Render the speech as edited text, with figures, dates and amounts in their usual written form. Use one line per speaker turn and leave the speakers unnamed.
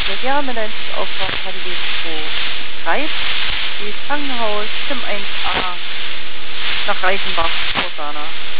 Sehr gerne, dein Aufwand HDD 2 Street, Krankenhaus, Tim 1a, nach Reichenbach, Rosanna.